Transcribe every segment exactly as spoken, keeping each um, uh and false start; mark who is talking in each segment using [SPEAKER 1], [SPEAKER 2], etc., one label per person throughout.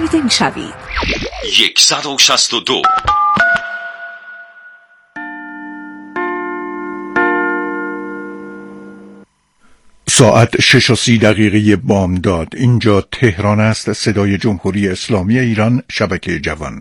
[SPEAKER 1] شنیده می شوید.
[SPEAKER 2] صد و شصت و دو.
[SPEAKER 3] ساعت شش و سی دقیقه بامداد. اینجا تهران است، صدای جمهوری اسلامی ایران، شبکه جوان.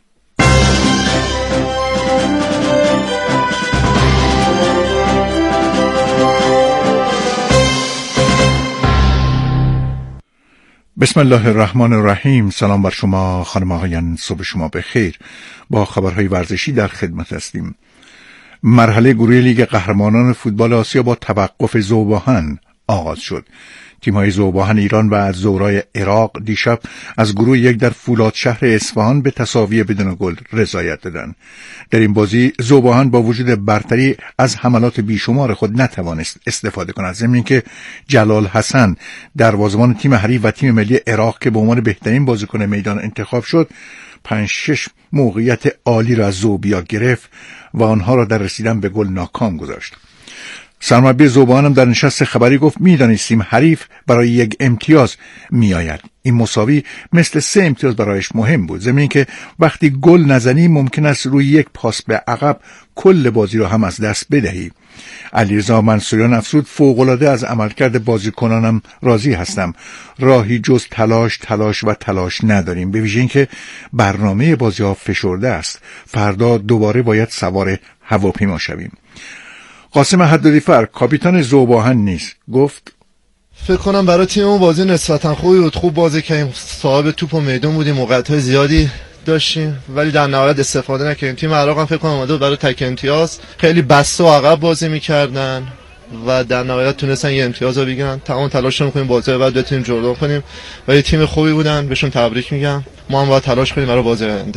[SPEAKER 3] بسم الله الرحمن الرحیم. سلام بر شما خانم آقایان، صبح شما بخیر. با خبرهای ورزشی در خدمت هستیم. مرحله گروهی لیگ قهرمانان فوتبال آسیا با توقف ذوب‌آهن آغاز شد. تیم‌های ذوب‌آهن ایران و زورای عراق دیشب از گروه یک در فولاد شهر اصفهان به تساوی بدون گل رضایت دادند. در این بازی ذوب‌آهن با وجود برتری از حملات بیشمار خود نتوانست استفاده کند، ضمن اینکه جلال حسن دروازه‌بان تیم حریف و تیم ملی عراق که به عنوان بهترین بازیکن میدان انتخاب شد، پنج شش موقعیت عالی را از ذوبیا گرفت و آنها را در رسیدن به گل ناکام گذاشت. سرمربی ذوب‌آهن هم در نشست خبری گفت می‌دانستیم حریف برای یک امتیاز می‌آید. این مساوی مثل سه امتیاز برایش مهم بود، ضمن اینکه وقتی گل نزنی ممکن است روی یک پاس به عقب کل بازی را هم از دست بدهی. علیرضا منصوریان افزود فوق‌العاده از عملکرد بازیکنانم راضی هستم. راهی جز تلاش تلاش و تلاش نداریم، به ویژه اینکه برنامه بازی‌ها فشرده است. فردا دوباره باید سوار هواپیما شویم. قاسم حدادی‌فر کاپیتان ذوب‌آهن نیست، گفت
[SPEAKER 4] فکر کنم برای تیممون بازی نسبتا خوبی بود، خوب بازی کردیم، صاحب توپ و میدون بودیم، موقعیت‌های زیادی داشتیم ولی در نهایت استفاده نکردیم. تیم عراق هم فکر کنم اومده برای تک امتیاز، خیلی بسته و عقب بازی می‌کردن و در نهایت تونستن یه امتیاز رو بگیرن. تمام تلاشمون کنیم بازی بعد بتونیم جلو کنیم و یه تیم خوبی بودن، بهشون تبریک میگم. ما هم باید تلاش کنیم برای بازی آینده.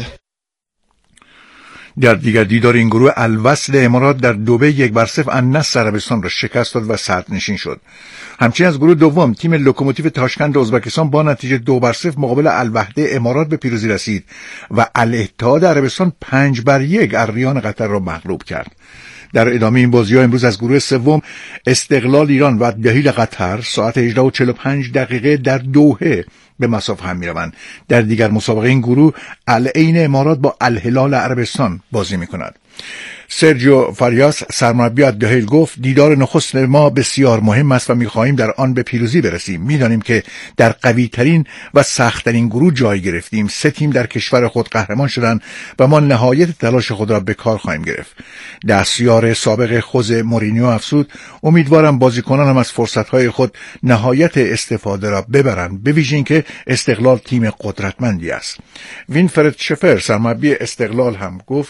[SPEAKER 3] در دیگر دیدار این گروه، الوصل امارات در دبی یک بر صفر النصر عربستان را شکست داد و صدرنشین شد. همچنین از گروه دوم تیم لوکوموتیو تاشکند ازبکستان با نتیجه دو بر صفر مقابل الوحده امارات به پیروزی رسید و الاتحاد عربستان پنج بر یک الریان قطر را مغلوب کرد. در ادامه این بازی‌ها امروز از گروه سوم استقلال ایران و الدحیل قطر ساعت هجده و چهل و پنج دقیقه در دوحه به مصاف هم می‌روند. در دیگر مسابقه این گروه العین امارات با الهلال عربستان بازی می‌کند. سرجیو فاریاس سرمربی الدحیل گفت دیدار نخست ما بسیار مهم است و می‌خواهیم در آن به پیروزی برسیم. می‌دانیم که در قوی‌ترین و سخت‌ترین گروه جای گرفتیم. سه تیم در کشور خود قهرمان شدند و ما نهایت تلاش خود را به کار خواهیم گرفت. دستیار سابق خوزه مورینیو افزود امیدوارم بازیکنانم از فرصت‌های خود نهایت استفاده را ببرند، به ویژه اینکه استقلال تیم قدرتمندی است. وینفرد شفر سرمربی استقلال هم گفت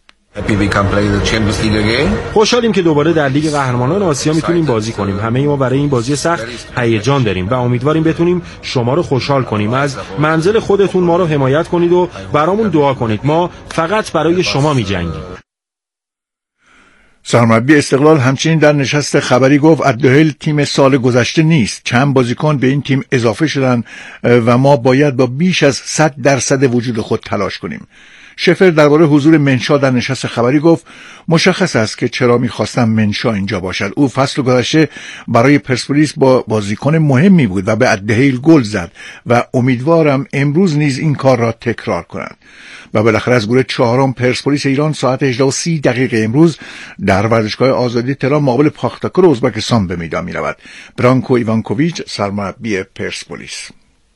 [SPEAKER 5] خوشحالیم که دوباره در لیگ قهرمانان آسیا میتونیم بازی کنیم. همه ما برای این بازی سخت هیجان داریم و امیدواریم بتونیم شما رو خوشحال کنیم. از منزل خودتون ما رو حمایت کنید و برامون دعا کنید. ما فقط برای شما میجنگیم.
[SPEAKER 3] سرمربی استقلال همچنین در نشست خبری گفت الدحیل تیم سال گذشته نیست. چند بازیکن به این تیم اضافه شدن و ما باید با بیش از صد درصد وجود خود تلاش کنیم. شفر درباره حضور منشا در نشست خبری گفت مشخص است که چرا می‌خواستم منشا اینجا باشد. او فصل گذشته برای پرسپولیس با بازیکن مهمی بود و به الدحیل گل زد و امیدوارم امروز نیز این کار را تکرار کند. و بالاخره از گروه چهارم پرسپولیس ایران ساعت هجده و سی دقیقه امروز در ورزشگاه آزادی تهران مقابل پاختاکور ازبکستان به میدان می‌رود. برانکو ایوانکوویچ سرمربی پرسپولیس.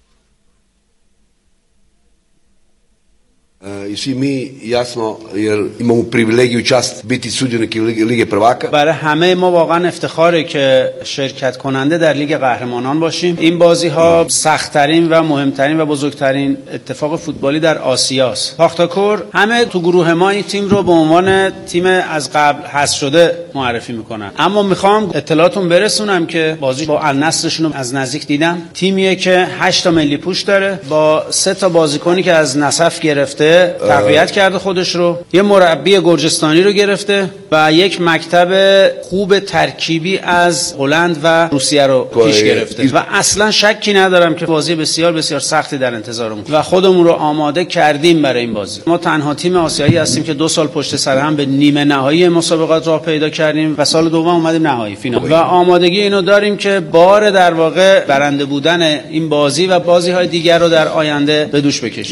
[SPEAKER 6] I svi mi jasno jer imamo privilegiju čast biti sudioniki lige prvaka.
[SPEAKER 7] برای همه ما واقعا افتخاره که شرکت کننده در لیگ قهرمانان باشیم. این بازی ها سخت‌ترین و مهمترین و بزرگترین اتفاق فوتبالی در آسیاست. پاختاکور همه تو گروه ما این تیم رو به عنوان تیم از قبل حذف شده معرفی میکنن، اما میخوام اطلاعاتون برسونم که بازی با النصرشون از نزدیک دیدم. تیمیه که هشت تا ملی پوش داره با سه تا بازیکنی که از نسف گرفته اومده تقویت کرده خودش رو، یه مربی گرجستانی رو گرفته و یک مکتب خوب ترکیبی از هلند و روسیه رو پیش گرفته و اصلا شکی ندارم که بازی بسیار بسیار سختی در انتظارمون و خودمون رو آماده کردیم برای این بازی. ما تنها تیم آسیایی هستیم که دو سال پشت سر هم به نیمه نهایی مسابقات راه پیدا کردیم و سال دوم اومدیم نهایی فینال و آمادگی اینو داریم که بار در واقع برنده بودن این بازی و بازی‌های دیگر رو در آینده به دوش بکشیم.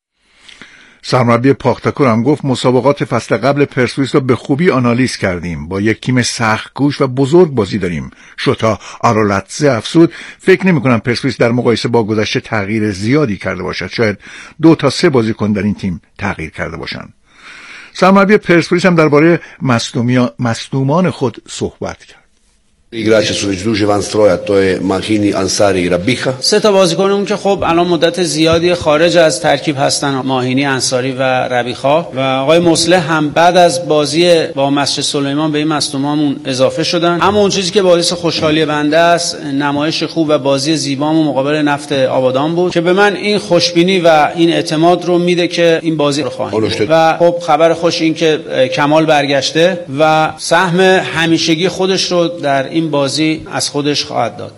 [SPEAKER 3] سرمربی پاختاکور هم گفت مسابقات فصل قبل پرسپولیس را به خوبی آنالیز کردیم، با یک تیم سخت‌کوش و بزرگ بازی داریم. شوتا آرولاتزه افسود فکر نمی‌کنم پرسپولیس در مقایسه با گذشته تغییر زیادی کرده باشد، شاید دو تا سه بازیکن در این تیم تغییر کرده باشند. سرمربی پرسپولیس هم درباره مصدومان خود صحبت کرد.
[SPEAKER 6] Igrači su već duže van stroja, to je Mahini, Ansari i Rabiha.
[SPEAKER 7] سه تا بازیکنمون که خب الان مدت زیادی خارج از ترکیب هستن، ماهینی، انصاری و ربیخا و آقای مصلح هم بعد از بازی با مسجد سلیمان به این مصدومامون اضافه شدن. اما اون چیزی که باعث خوشحالی بنده است نمایش خوب و بازی زیبامون مقابل نفت آبادان بود که به من این خوشبینی و این اعتماد رو میده که این بازی رو خواهیم و خب خبر خوش این که کمال برگشته و سهم همیشگی خودش رو در این بازی از خودش خواهد داد.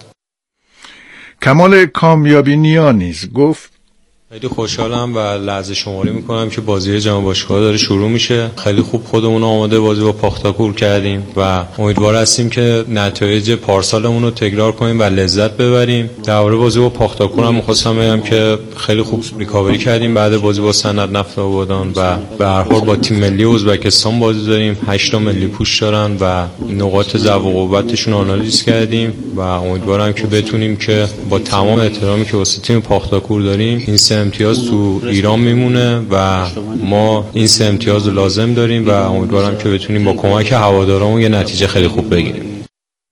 [SPEAKER 3] کمال کامیابی نیا نیز گفت
[SPEAKER 1] خیلی خوشحالم و لحظه شماری میکنم که بازی جام باشگاه داره شروع میشه. خیلی خوب خودمون آماده بازی با پاختاکور کردیم و امیدوار هستیم که نتایج پارسالمون رو تکرار کنیم و لذت ببریم. درباره بازی با پاختاکور هم می‌خواستم بگم که خیلی خوب ریکاوری کردیم بعد بازی با سند نفت آبادان و به هر حال با تیم ملی ازبکستان بازی داریم. هشت تا ملی پوش دارن و نقاط ضعف و قوتشون آنالیز کردیم و امیدوارم که بتونیم که با تمام احترامی که واسه تیم پاختاکور داریم این سه امتیاز تو ایران میمونه و ما این سه امتیاز رو لازم داریم و امیدوارم که بتونیم با کمک هوادارامون یه نتیجه خیلی خوب بگیریم.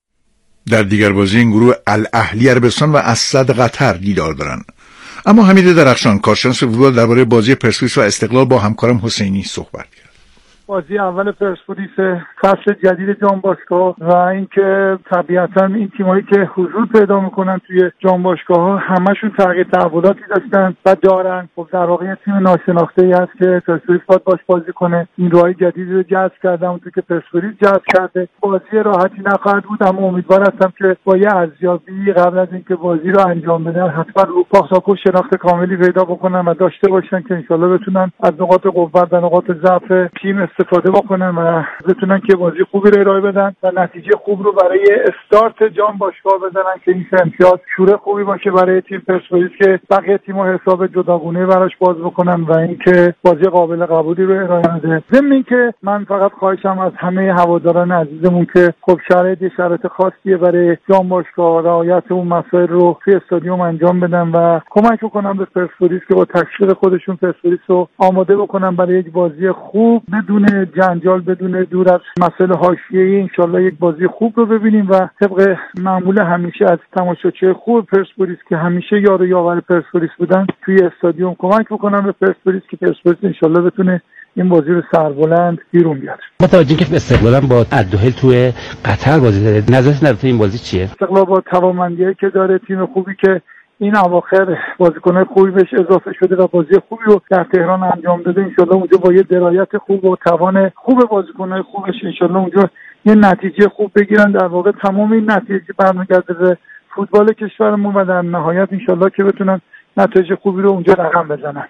[SPEAKER 3] در دیگر بازی این گروه الاهلی عربستان و اسد قطر دیدار دارن. اما حمید درخشان کارشناس فوتبال درباره بازی پرسپولیس و استقلال با همکارم حسینی صحبت کرد.
[SPEAKER 8] بازی اول پرسپولیس فصل جدید جام باشگاه و اینکه طبیعتا این تیمایی که حضور پیدا میکنن توی جام باشگاه ها همشون تغییر تحولاتی داشتن و دارن. خب در واقع تیم ناشناخته ای هست که پرسپولیس باید باش بازی کنه. این راهی جدیدی رو جذب کرده اونطور که پرسپولیس جذب کرده. بازی راحتی نخواهد بود اما امیدوار هستم که با یه ارزیابی قبل از اینکه بازی رو انجام بدن حتما رو پاختاکور شناخت کاملی پیدا بکنن و داشته باشن که انشالله بتونن از نقاط قوت و نقاط ضعف تیم استفاده بکنن و بتونن که بازی خوبی رو ارائه بدن و نتیجه خوب رو برای استارت جام باشگاه بزنن که این امتیاز شوره خوبی باشه برای تیم پرسپولیس که بقیه تیم‌ها حساب جداگونه براش باز بکنن و اینکه بازی قابل قبولی رو ارائه بده. ضمن اینکه من فقط خواهشم از همه هواداران عزیزمون که خب شرایط شرایط خاصیه برای جام باشگاه رعایت اون مسائل رو توی استادیوم انجام بدن و کمک کنن به پرسپولیس که با تشویق خودشون پرسپولیس رو آماده بکنن برای یک بازی خوب بدون جنجال بدون دور از مسائل حاشیه‌ای. انشالله یک بازی خوب رو ببینیم و طبق معمول همیشه از تماشاچی خوب پرسپولیس که همیشه یار و یاور پرسپولیس بودن توی استادیوم کمک بکنن به پرسپولیس که پرسپولیس انشالله بتونه این بازی رو سربلند بیرون بیاره.
[SPEAKER 9] متوجه که استقلال هم با الدوحل توی قطر بازی داره. نظرت در این بازی چیه؟
[SPEAKER 8] استقلال با توانمندی‌ای که داره، تیم خوبی که این اواخر بازیکن‌های خوبی بهش اضافه شده و بازی خوبی رو در تهران انجام داده، انشالله اونجا با یه درایت خوب و توان خوب بازیکن‌های خوبش انشالله اونجا یه نتیجه خوب بگیرن. در واقع تمام این نتیجه برمیگرده به فوتبال کشورمون و در نهایت انشالله که بتونن نتیجه خوبی رو اونجا رقم بزنن.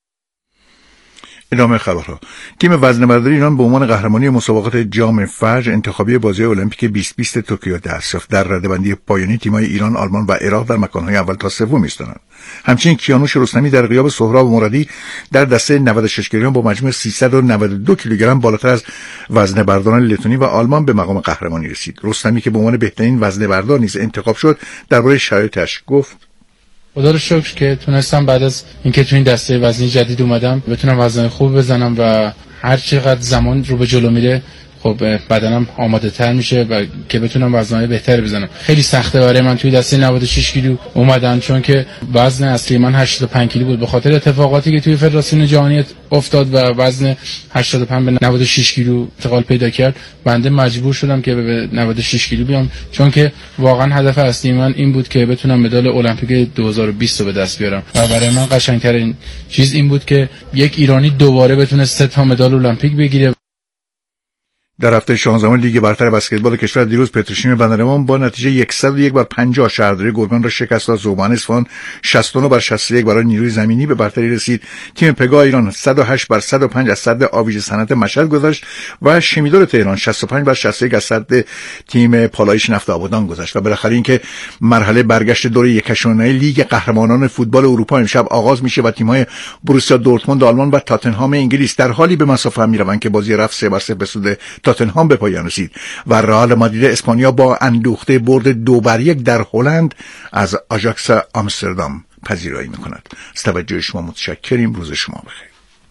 [SPEAKER 3] ادامه خبرها. تیم وزنه‌برداری ایران به عنوان قهرمانی مسابقات جام فجر انتخابی بازی المپیک بیست بیست توکیو دست یافت. در رده‌بندی پایانی تیم‌های ایران، آلمان و عراق در مکان‌های اول تا سوم ایستادند. همچنین کیانوش رستمی در غیاب سهراب مرادی در دسته نود و شش کیلوگرم با مجموع سیصد و نود و دو کیلوگرم بالاتر از وزنه‌برداران لتونی و آلمان به مقام قهرمانی رسید. رستمی که به عنوان بهترین وزنه‌بردار نیز انتخاب شد درباره شرایطش گفت:
[SPEAKER 10] خدا رو شکر که تونستم بعد از اینکه تو این دسته وزنی جدید اومدم بتونم وزن خوب بزنم و هر چقدر زمان رو به جلو میره خب بدنم آماده تر میشه و که بتونم وزنهای بهتری بزنم. خیلی سخته برای من توی دسته نود و شش کیلو اومدن، چون که وزن اصلی من هشتاد و پنج کیلو بود. به خاطر اتفاقاتی که توی فدراسیون جهانی افتاد و وزن هشتاد و پنج به نود و شش کیلو انتقال پیدا کرد، بنده مجبور شدم که به نود و شش کیلو بیام، چون که واقعا هدف اصلی من این بود که بتونم مدال المپیک دو هزار و بیست رو به دست بیارم و برای من قشنگ‌ترین چیز این بود که یک ایرانی دوباره بتونه سه تا مدال المپیک بگیره.
[SPEAKER 3] در هفته شانزدهم لیگ برتر بسکتبال کشور دیروز پتروشیم بندرمان با نتیجه صد و یک بر پنجاه شهرداری گرگان را شکست داد. زوبان اصفهان شصت و نه بر شصت و یک برای نیروی زمینی به برتری رسید. تیم پگاه ایران صد و هشت بر صد و پنج از صد آویژه صنعت مشهد گذشت و شمیدور تهران شصت و پنج بر شصت و یک از صد تیم پالایش نفت آبادان گذشت. و بالاخره اینکه مرحله برگشت دور یکشانه لیگ قهرمانان فوتبال اروپا امشب آغاز میشه و تیم‌های بروسیا دورتموند آلمان و تاتنهام انگلیس در حالی به مسافت میروند که بازی رفت سه بر صفر به سود تاتنهام به پایان رسید و رئال مادرید اسپانیا با اندوخته برد دو بر یک در هلند از آژاکس آمستردام پذیرایی میکند. از توجه شما متشکریم. روز شما بخیر.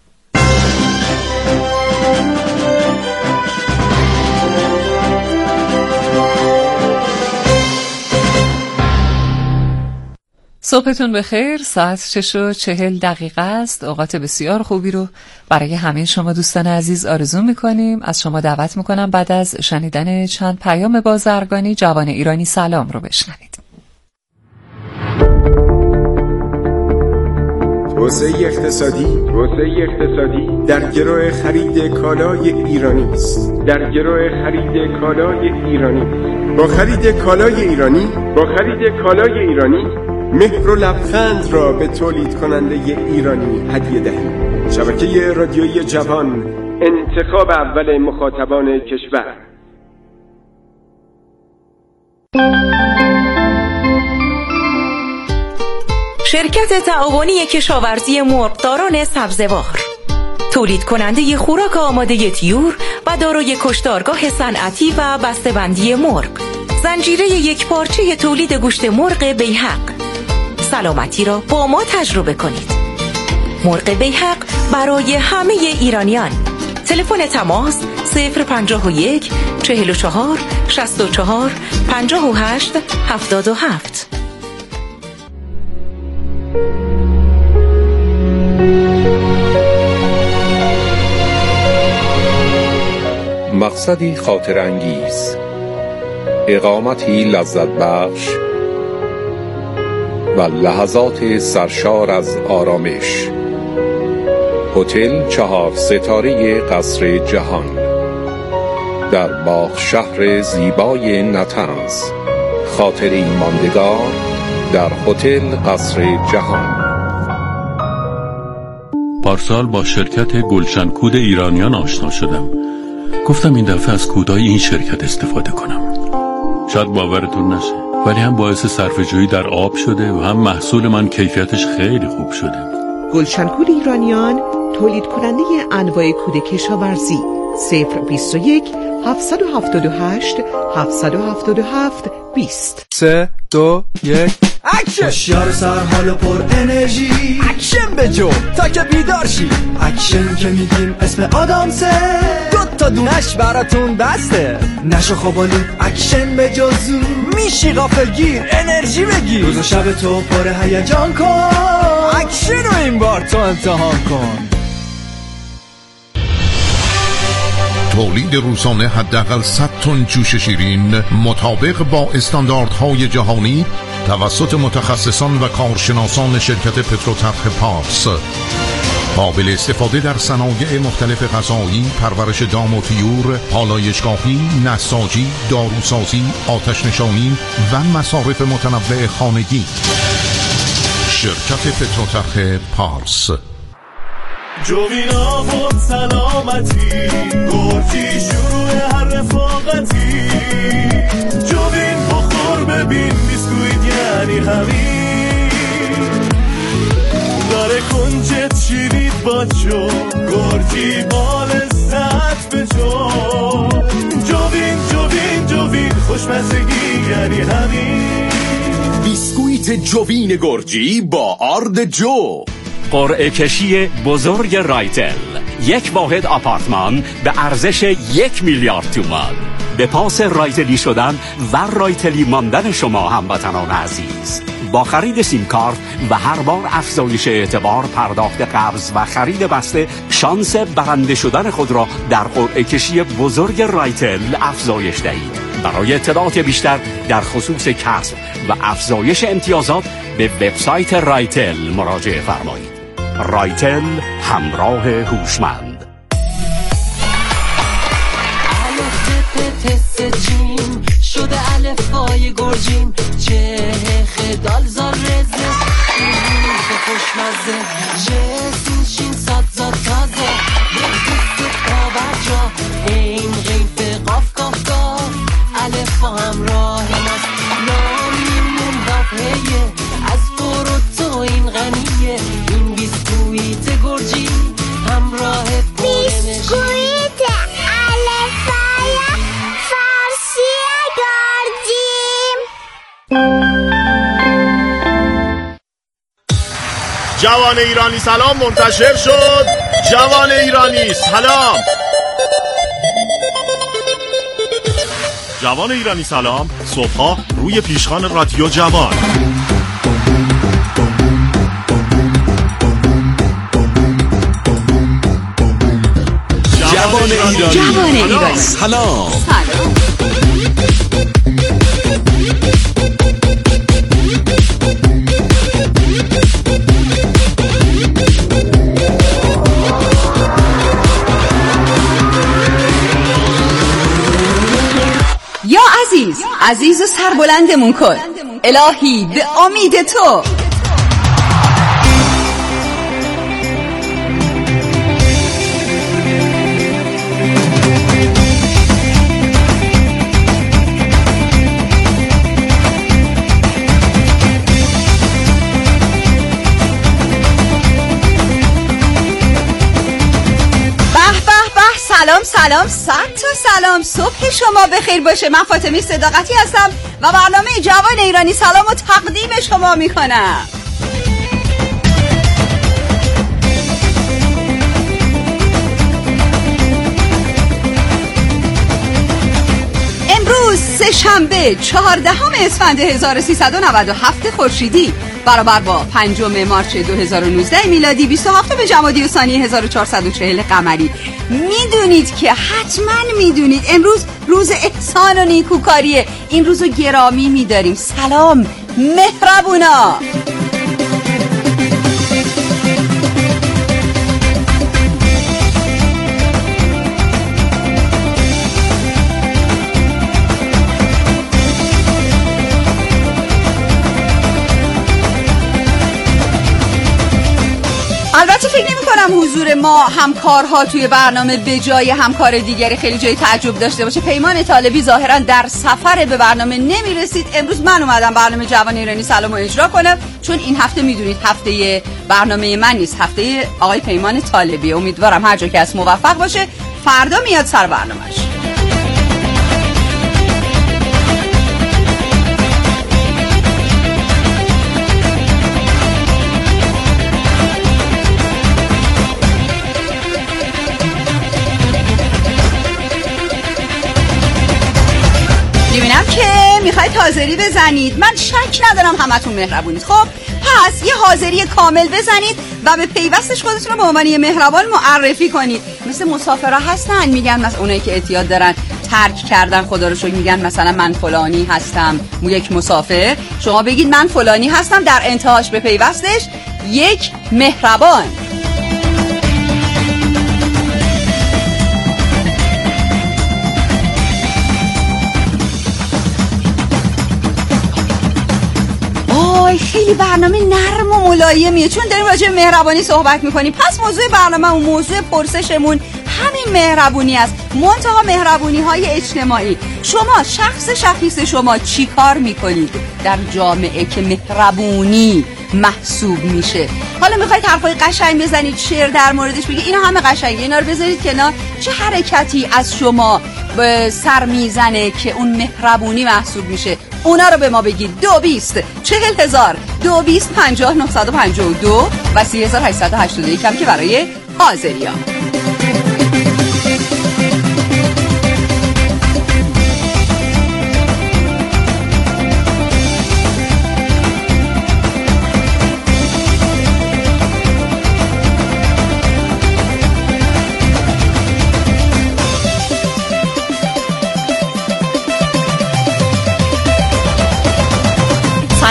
[SPEAKER 11] صبحتون بخیر. ساعت شش و چهل دقیقه است. اوقات بسیار خوبی رو برای همه شما دوستان عزیز آرزو میکنیم. از شما دعوت میکنم بعد از شنیدن چند پیام بازرگانی جوان ایرانی سلام رو بشنوید.
[SPEAKER 12] توسعه اقتصادی توسعه اقتصادی در گرو خرید کالای ایرانی است. در گرو خرید کالای ایرانی با خرید کالای ایرانی با خرید کالای ایرانی مهر و لبخند را به تولید کننده ایرانی هدیه دهید. شبکه رادیویی جوان، انتخاب اول مخاطبان کشور.
[SPEAKER 13] شرکت تعاونی کشاورزی مرغداران سبزوار، تولید کننده خوراک آماده طیور و دارای کشتارگاه صنعتی و بسته‌بندی مرغ. زنجیره یک پارچه تولید گوشت مرغ بیحق. سلامتی را با ما تجربه کنید. مرغ بیحق برای همه ایرانیان. تلفن تماس صفر پنجاه و یک چهل و چهار شصت و چهار پنجاه و هشت هفتاد و هفت.
[SPEAKER 14] مقصدی خاطر انگیز، اقامتی لذت بخش و لحظات سرشار از آرامش. هتل چهار ستاره قصر جهان در باغ شهر زیبای نطنز. خاطری ماندگار در هتل قصر جهان.
[SPEAKER 15] پارسال با شرکت گلشن کود ایرانیان آشنا شدم. گفتم این دفعه از کودای این شرکت استفاده کنم. شاید باورتون نشه، ولی هم باعث صرفه‌جویی در آب شده و هم محصول من کیفیتش خیلی خوب شده.
[SPEAKER 16] گلشن کود ایرانیان تولید کننده انواع کود کشاورزی. صفر بیست و یک هفتصد و هفتاد و هشت هفتصد و هفتاد و هفت بیست.
[SPEAKER 17] سه دو یک اکشن. هوشیار سرحال و پر انرژی، اکشن بجو تا که بیدار شی. اکشن که میگیم اسم آدامسه، دو تا دونش براتون بسته. نشو خوابالود اکشن به جزو، میشی غافلگیر انرژی بگیر. روز و شب تو پر هیجان کن، اکشن رو این بار تو امتحان کن.
[SPEAKER 18] تولید روزانه حداقل صد تن جوش شیرین مطابق با استانداردهای جهانی توسط متخصصان و کارشناسان شرکت پتروترخ پارس. قابل استفاده در صنایع مختلف غذایی، پرورش دام و طیور، پالایشگاهی، نساجی، داروسازی، آتش نشانی و مصارف متنوع خانگی. شرکت پتروترخ پارس.
[SPEAKER 19] جوینا بود سلامتی، گرچی شروع هر رفاقتی. جوین بخور ببین بیسکویت یعنی همین. داره کنجت شیرید با چو، گرچی بال سط به جو. جوین جوین جوین خوشمزگی یعنی همین.
[SPEAKER 2] بیسکویت جوین گرجی با آرد جو.
[SPEAKER 20] قرعه کشی بزرگ رایتل، یک واحد آپارتمان به ارزش یک میلیارد تومان. به پاس رایتلی شدن و رایتلی ماندن شما هموطنان عزیز، با خرید سیم کارت و هر بار افزایش اعتبار، پرداخت قبض و خرید بسته، شانس برنده شدن خود را در قرعه کشی بزرگ رایتل افزایش دهید. برای اطلاعات بیشتر در خصوص کسب و افزایش امتیازات به وبسایت رایتل مراجعه فرمایید. رایتل، همراه هوشمند.
[SPEAKER 21] جیم شده الفای گرجیم، چه خدال زار رزه به خوشمزه، جسین شین ساد زاد تازه بردست پابرجا، این غیف قاف قاف قاف الفا همراه ماست، نامیمون وفهیه از تو تو این غنیه، این بیسکویت گرجی همراه بیسکویت
[SPEAKER 22] جوان ایرانی سلام منتشر شد. جوان ایرانی سلام. جوان ایرانی سلام صبحا روی پیشخوان رادیو جوان.
[SPEAKER 20] جوان ایرانی
[SPEAKER 21] جوان ایرانی
[SPEAKER 20] سلام.
[SPEAKER 23] یا عزیز عزیز و سربلندمون کن الهی به امید تو. سلام سلام صد تا سلام، صبح شما بخیر باشه. من فاطمه صداقتی هستم و برنامه جوان ایرانی سلام رو تقدیم شما میکنم. امروز سه شنبه چهاردهم اسفند هزار و سیصد و نود و هفت خورشیدی برابر با پنجم مارس دو هزار و نوزده میلادی، بیست و هفتم جمادی الثانی هزار و چهارصد و چهل قمری. میدونید که حتما میدونید امروز روز احسان و نیکوکاریه. این روزو گرامی میداریم. سلام مهربونا. البته فکر نمی کنم حضور ما همکارها توی برنامه به جای همکار دیگری خیلی جای تعجب داشته باشه. پیمان طالبی ظاهرا در سفر به برنامه نمی رسید. امروز من اومدم برنامه جوان ایرانی سلام رو اجرا کنم، چون این هفته میدونید هفته برنامه من نیست، هفته آقای پیمان طالبی. امیدوارم هر جا که از موفق باشه. فردا میاد سر برنامه‌اش. میبینم که میخواید حاضری بزنید. من شک ندارم همتون مهربونید. خب پس یه حاضری کامل بزنید و به پیوستش خودتون رو به عنوان یه مهربان معرفی کنید. مثل مسافرها هستن میگن، مثلا اونایی که اعتیاد دارن ترک کردن خدا رو شکر، میگن مثلا من فلانی هستم، یک مسافر. شما بگید من فلانی هستم، در انتهاش به پیوستش یک مهربان. خیلی برنامه نرم و ملایمیه، چون داریم راجع به مهربانی صحبت میکنیم. پس موضوع برنامه و موضوع پرسشمون همین مهربونی است، منتها مهربونی های اجتماعی. شما شخص شخص شما چی کار میکنید در جامعه که مهربونی محسوب میشه؟ حالا میخواید حرفای قشنگ بزنید، شعر در موردش بگید، اینا همه قشنگه، اینا رو بذارید کنار. چه حرکتی از شما به سر میزنه که اون مهربونی محسوب میشه؟ اونا رو به ما بگید. دو بیست چهل هزار دو بیست پنجاه نهصد و پنجاه و دو و سی هزار هشتصد و هشتاد و یک هم که برای حاضری ها.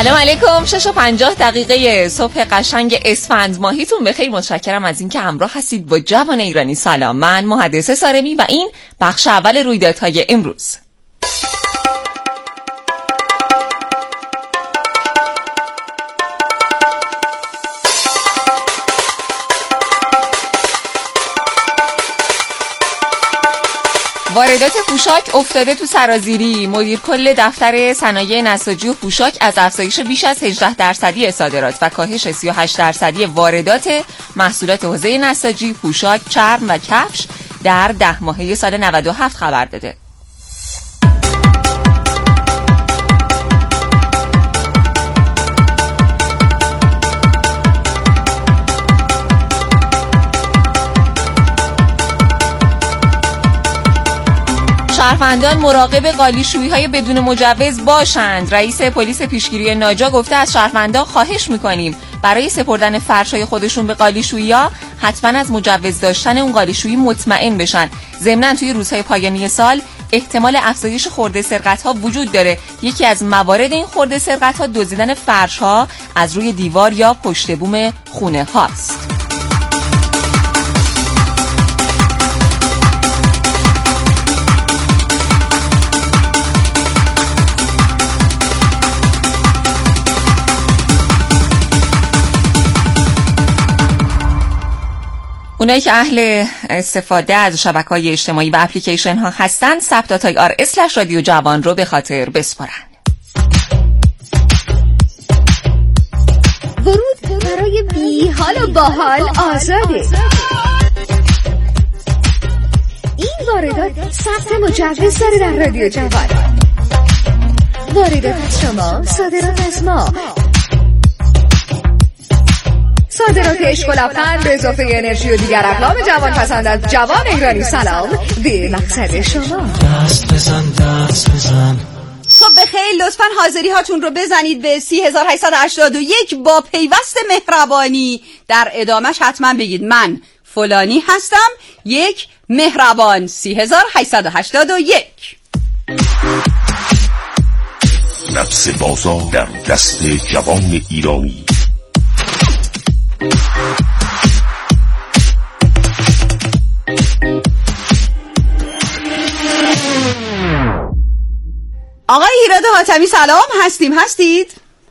[SPEAKER 11] سلام علیکم. شش و پنجاه دقیقه صبح قشنگ اسفند ماهیتون بخیر. متشکرم از اینکه همراه هستید با جوان ایرانی. سلام، من محدثه سارمی و این بخش اول رویدادهای امروز. واردات پوشاک افتاده تو سرازیری. مدیر کل دفتر صنایع نساجی و پوشاک از افزایش بیش از هجده درصدی صادرات و کاهش سی و هشت درصدی واردات محصولات حوزه نساجی، پوشاک، چرم و کفش در ده ماهه سال نود و هفت خبر داده. شهروندان مراقب قالیشویی‌های بدون مجوز باشند. رئیس پلیس پیشگیری ناجا گفته از شهروندان خواهش می‌کنیم برای سپردن فرش‌های خودشون به قالیشویی‌ها حتما از مجوز داشتن اون قالیشویی مطمئن بشن. ضمناً توی روزهای پایانی سال احتمال افزایش خرده سرقت‌ها وجود داره. یکی از موارد این خرده سرقت‌ها دزدیدن فرش‌ها از روی دیوار یا پشت بوم خونه هاست. اونایی که اهل استفاده از شبکه‌های اجتماعی و اپلیکیشن ها هستن ثبت دات آر اسلش رادیو جوان رو به خاطر بسپارن.
[SPEAKER 4] ورود برای بی حال و باحال آزاده. این واردات ثبت مجوز داره در رادیو جوان. واردات از شما، صادرات از ما. صادرات عشق و لبخند به اضافه انرژی و دیگر اقلام جوان پسند از جوان ایرانی. سلام به مقصد شما.
[SPEAKER 21] دست بزن دست بزن.
[SPEAKER 23] صبح بخیر. لطفاً حاضری هاتون رو بزنید به سی هزار و هشتصد و هشتاد و یک با پیوست مهربانی. در ادامش حتما بگید من فلانی هستم. یک مهربان. سی هزار و هشتصد و هشتاد و یک.
[SPEAKER 5] نفس بازار در دست جوان ایرانی.
[SPEAKER 23] آقای ایراد حاتمی سلام. هستیم هستید؟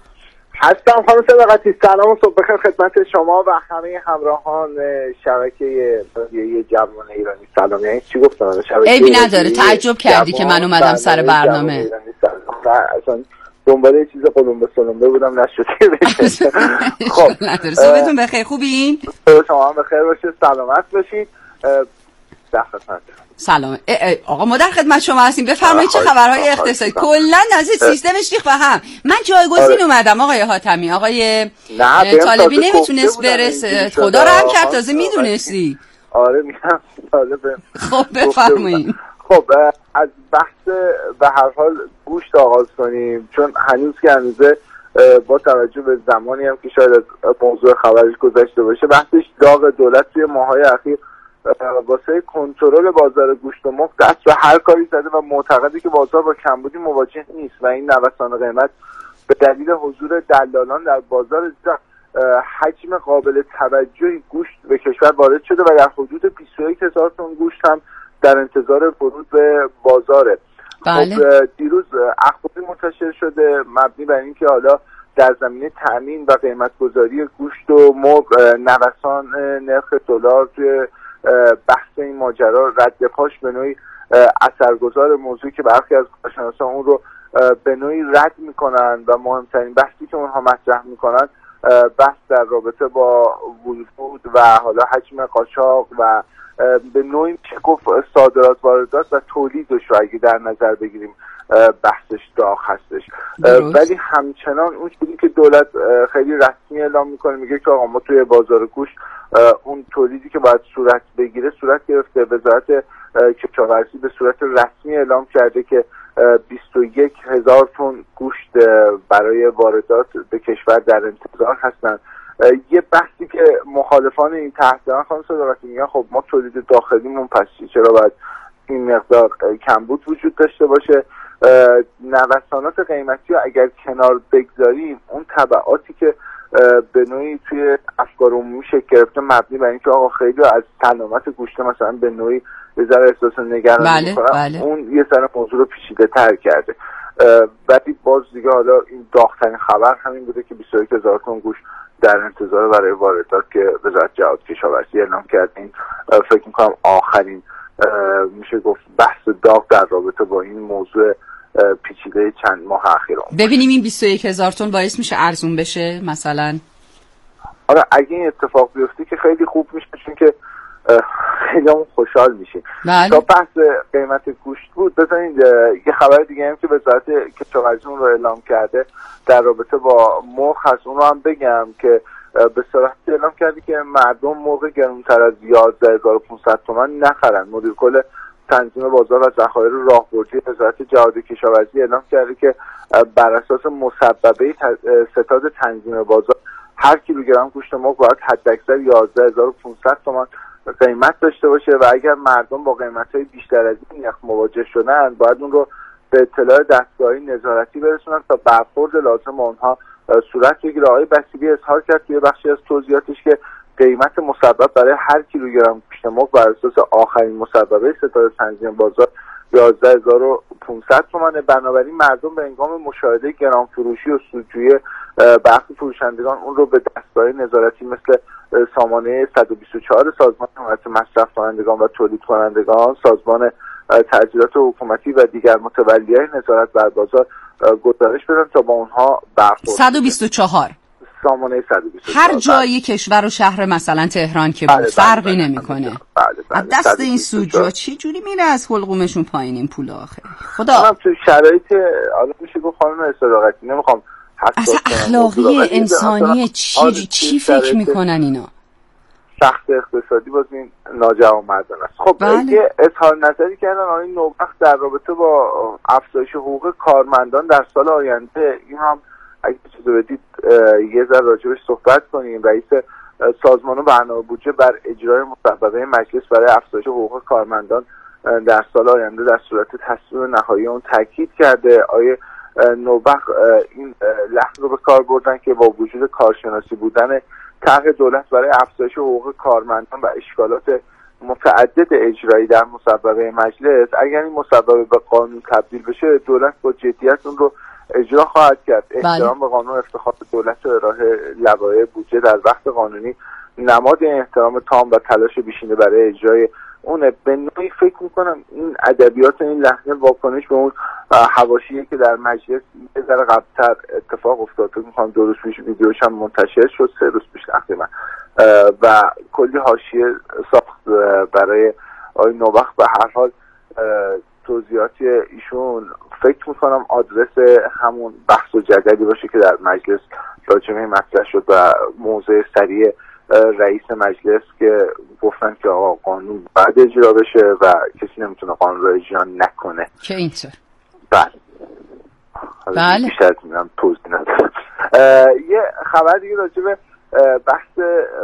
[SPEAKER 6] هستم خانم صداقتی. سلام و صبح بخیر خدمت شما و همه همراهان شبکه رادیویی جوان ایرانی. سلام. یعنی چی گفتم؟ شبکه
[SPEAKER 23] عیبی نداره. تعجب کردی که من اومدم سر برنامه.
[SPEAKER 6] اصلا دنباله چیز قلمبه سلمبه بودم نشده بشه.
[SPEAKER 23] خب نداره. صبحتون بخیر. خوبین؟
[SPEAKER 6] شما هم بخیر باشید، سلامت باشید. در خدمت.
[SPEAKER 23] سلام. اه اه آقا ما در خدمت شما هستیم. بفرمایید چه خبرهای اقتصادی؟ کلا از سیستمش ریخت به هم. من جایگزین اومدم آقای حاتمی. آقای طالبی نمیتونست برسه. خدا رحم کرد تازه میدونستی.
[SPEAKER 6] آره میگم طالبه.
[SPEAKER 23] خب بفرمایید.
[SPEAKER 6] خب از بحث به هر حال گوشت آغاز کنیم، چون هنوز که هنوزه با توجه به زمانی هم که شاید از موضوع خبرش گذشته باشه بحثش داغ. دولت توی ماهای اخیر واسه کنترل بازار گوشت و مرغ دست به هر کاری زده و معتقده که بازار با کمبودی مواجه نیست و این نوسان قیمت به دلیل حضور دلالان در بازار حجم قابل توجهی گوشت به کشور وارد شده و در حدود بیست و یک هزار تن گوشت هم در انتظار ورود به بازاره.
[SPEAKER 23] بله.
[SPEAKER 6] خب دیروز اخباری منتشر شده مبنی بر اینکه حالا در زمینه تأمین و قیمت‌گذاری گوشت و مرغ نوسان نرخ دلار توی بحث این ماجرا رد پاش به نوعی اثرگذار موضوعی که برخی از کارشناسان اون رو به نوعی رد میکنن و مهمترین بحثی که اونها مطرح میکنن بحث در رابطه با ورود و حالا حجم قاچاق و به نوعی میشه گفت صادرات واردات و تولیدش رو اگه در نظر بگیریم بحثش داغ هستش. ولی همچنان اون چیزی که دولت خیلی رسمی اعلام میکنه میگه که آقا ما توی بازار گوشت اون تولیدی که باید صورت بگیره صورت گرفته. وزارت کشاورزی به صورت رسمی اعلام کرده که بیست و یک هزار تن گوشت برای واردات به کشور در انتظار هستن. یه بحثی که مخالفان این تحت خانم صداقتی میگن خب ما تولید داخلیمون پس چرا باید این مقدار کمبود وجود داشته باشه نوسانات قیمتی رو اگر کنار بگذاریم، اون تبعاتی که به نوعی توی افکار عمومی شکل گرفته مبنی بر اینکه آقا خیلی از سلامت گوشت مثلا به نوعی یه ذره احساس نگرانی
[SPEAKER 23] بله،
[SPEAKER 6] میکنن،
[SPEAKER 23] بله.
[SPEAKER 6] اون یه ذره موضوع رو پیچیده تر کرده. ولی باز دیگه حالا این داغ‌ترین خبر همین بوده که بیست و یک هزار تن گوشت در انتظار برای واردات که وزارت جهاد کشاورزی اعلام کرد. این فکر میکنم آخرین میشه گفت بحث داغ در رابطه با این موضوع پیچیده چند ماه اخیر.
[SPEAKER 23] ببینیم این بیست و یک هزار تن باعث میشه ارزون بشه مثلا؟
[SPEAKER 6] آره اگه این اتفاق بیفته که خیلی خوب میشه، چون که خیلی همون خوشحال میشیم. تا بحث قیمت گوشت بود، بزنید یه خبر دیگه هم که وزارت کشاورزی اون رو اعلام کرده در رابطه با مرغ هست، اون رو هم بگم که به صراحت اعلام کرده که مردم مرغ گرونتر از یازده هزار و پانصد تومان نخرن. مدیر کل تنظیم بازار و ذخایر راهبردی وزارت جهاد کشاورزی اعلام کرده که بر اساس مسببه ستاد تنظیم بازار هر کیلوگرم گوشت مرغ باید حداکثر یازده هزار و پانصد تومان قیمت داشته باشه و اگر مردم با قیمت‌های بیشتر از این نرخ مواجه شدن باید اون رو به اطلاع دستگاهی نظارتی برسونن تا برخورد لازم اونها صورت بگیره. آقای بسیلی اظهار کرد توی بخشی از توضیحاتش که قیمت مسبب برای هر کیلوگرم گوشت مرغ بر اساس آخرین مسببه ستاد تنظیم بازار یازده هزار و پانصد تومانه. بنابراین مردم به هنگام مشاهده گران فروشی و سودجویی برخی فروشندگان اون رو به دستگاه نظارتی مثل سامانه صد و بیست و چهار سازمان حمایت مصرف کنندگان و تولید کنندگان، سازمان تجهیزات حکومتی و دیگر متولیای نظارت بر بازار گزارش بدن تا با اونها برخورد.
[SPEAKER 23] صد و بیست و چهار
[SPEAKER 6] سامانه صد و بیست و چهار
[SPEAKER 23] هر جایی کشور و شهر مثلا تهران که بود فرقی نمیکنه.
[SPEAKER 6] بله
[SPEAKER 23] دست این سودجو چی جوری میره از حلقومشون پایین این پول آخه؟ خدا
[SPEAKER 6] من تو شرایط حالا میشه گفت خانم صداقتی نمیخوام
[SPEAKER 23] اصلا اخلاقی انسانی چی چی فکر میکنن اینا؟
[SPEAKER 6] سخت اقتصادی باز این ناجوانمردانه است. خب
[SPEAKER 23] بله.
[SPEAKER 6] یه اظهار نظری کردن آقای نوبخت در رابطه با افزایش حقوق کارمندان در سال آینده. این هم اگه چیزو بدید یه ذره راجبش صحبت کنیم. رئیس سازمان برنامه بودجه بر اجرای مسببه مجلس برای افزایش حقوق کارمندان در سال آینده در صورت تصویب نهایی اون تاکید کرده. آقای نوبخت این لحظه رو به کار بردن که با وجود کارشناسی بودن طرح دولت برای افزایش حقوق کارمندان و اشکالات متعدد اجرایی در مسببه مجلس، اگر این مسببه به قانون تبدیل بشه دولت با جدیت اون رو اجرا خواهد کرد. احترام به قانون افتخار دولت و ارائه لوایح بودجه در وقت قانونی نماد احترام تام و تلاش بیشینه برای اجرای اونه. به نوعی فکر میکنم این ادبیات این لحنه واکنش به اون حواشیه که در مجلس یه ذره قبل‌تر اتفاق افتاد. فکر میکنم دو روز پیش ویدیوش هم منتشر شد، سه روز پیش تقریبا، و کلی حاشیه ساخت برای آقای نوبخت. به هر حال توضیحات ایشون فکر میکنم آدرس همون بحث و جدلی باشه که در مجلس راجعه مطرح شد و موضع سریع رئیس مجلس که گفتن که آقا قانون بعد اجرا بشه و کسی نمیتونه قانون رو اجرا نکنه
[SPEAKER 23] که اینطور.
[SPEAKER 6] بله
[SPEAKER 23] بله
[SPEAKER 6] بیشتر میگم توضیح ندارم. یه خبر دیگه راجع به بحث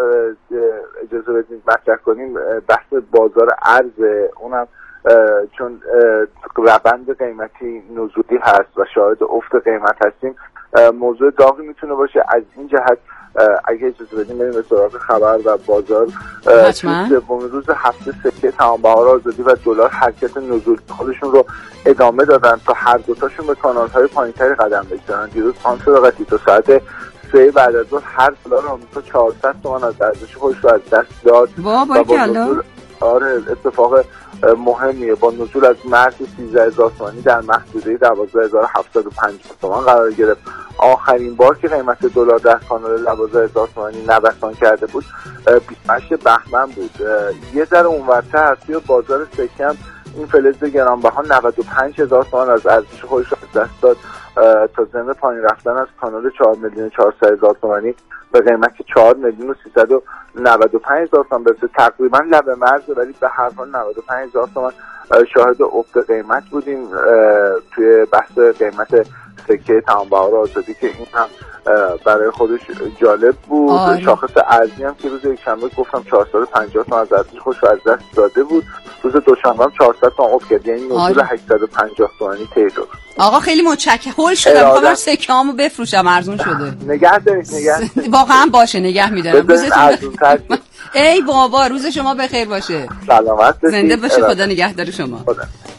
[SPEAKER 6] اجازه بدید مطرح کنیم، بحث بازار ارز. اونم چون روند قیمتی نزولی هست و شاهد افت قیمت هستیم موضوع داغی میتونه باشه. از این جهت اگه اجازه بدیم بریم به سراغ خبر و بازار. سومین روز هفته سکه تمام بهار آزادی و دلار حرکت نزولی خودشون رو ادامه دادن تا هر دوتاشون به کانال‌های پایین‌تری قدم بگذارن. دیروز خانم صداقتی تا ساعت سه بعد از ظهر هر دلار آمریکا چهارصد تومان از ارزش خودش رو از دست داد.
[SPEAKER 23] با با
[SPEAKER 6] آره اتفاق مهمیه. با نزول از مرز سیزده هزار تومانی در محدوده دوازده هزار و هفتصد و پنجاه تومان قرار گرفت. آخرین بار که قیمت دلار در کانال دوازده هزار تومانی نوسان کرده بود بیست و هشت بهمن بود. یه ذره اونورتر توی بازار سکه این فلز گرانبها نود و پنج هزار تومان از ارزش خودش رو از دست داد تا ضمن پایین رفتن از کانال چهار میلیون و چهارصد هزار تومانی به قیمت چهار میلیون و سیصد و نود و پنج هزار تومان برسه. تقریبا لب مرز، ولی به هر حال نود و پنج هزار تومان شاهد افت قیمت بودیم توی بحث قیمت سکه تمام بهار آزادی که این هم برای خودش جالب بود. آره. شاخص ارزی هم که روز یکشنبه گفتم چهارصد و پنجاه تومان از ارزش خودش از دست داده بود، روز دوشنبه هم چهارصد تومان افت کرد، یعنی نزول هشتصد و پنجاه تومانی پیدا.
[SPEAKER 23] آقا خیلی متشکرم. هول شدم می‌خوام سکه‌امو بفروشم، ارزون شده.
[SPEAKER 6] نگه دارید نگه.
[SPEAKER 23] واقعا باشه نگه می‌دارم. روزتون بخیر. ای بابا روز شما بخیر باشه.
[SPEAKER 6] سلامت باشید.
[SPEAKER 23] زنده باشه. خدا نگهدار شما.
[SPEAKER 6] خدا.